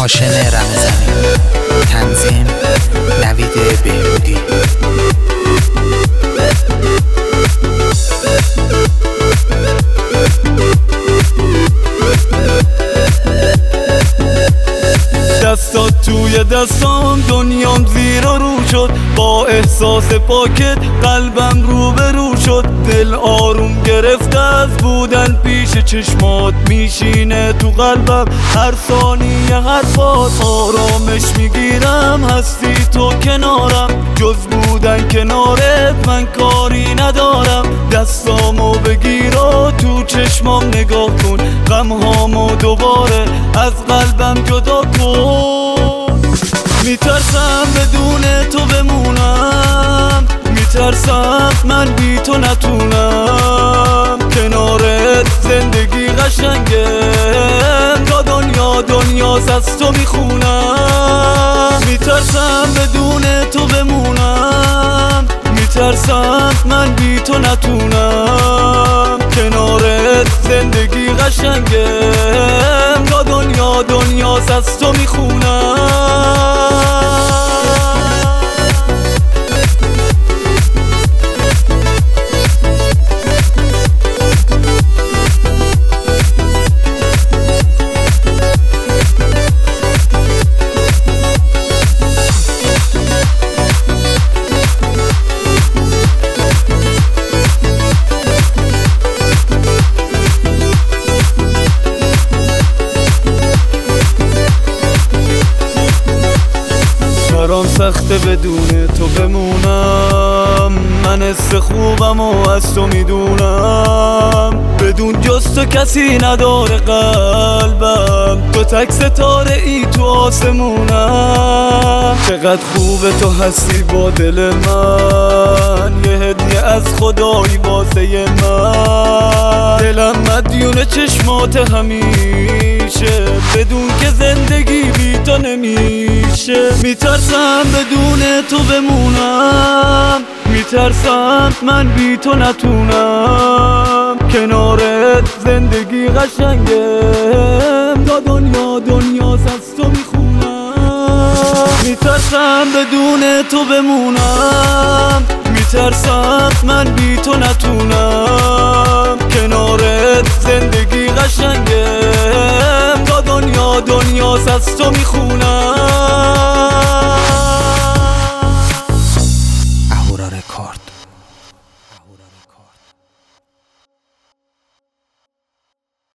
هاشم رمضانی، تنظیم نوید بهرودی. دستات توی دستام، دنیام زیر و رو شد. با احساس پاکت قلبم رو به رو شد. دل آروم گرفته از بودن پیش چشمات، میشینه تو قلبم هر ثانیه حرفات. آرامش میگیرم هستی تو کنارم، جز بودن کنارت من کاری ندارم. دستامو بگیر و تو چشمام نگاه کن، غمهامو دوباره از قلبم جدا کن. میترسم بدون تو بمونم، میترسم من بی تو نتونم. کنارت زندگی قشنگه، تا دنیاست از تو میخونم. میترسم بدون تو بمونم، میترسم من بی تو نتونم. کنارت زندگی قشنگه، تا دنیاست از تو میخونم. برام سخته بدون تو بمونم، من حس خوبم و از تو میدونم. بدون جز تو کسی نداره قلبم، تو تک ستاره ای تو آسمونم. چقدر خوبه تو هستی با دل من، یه هدیه از خدایی واسه من. دلم مدیون چشمات همیشه، بدون که زندگی بی تو نمیشه. میترسم بدون تو بمونم، میترسم من بی تو نتونم. کنارت زندگی قشنگه، تا دنیاست از تو میخونم. میترسم بدون تو بمونم، میترسم من بی تو نتونم. کنارت زندگی قشنگه، تا دنیاست از تو میخونم.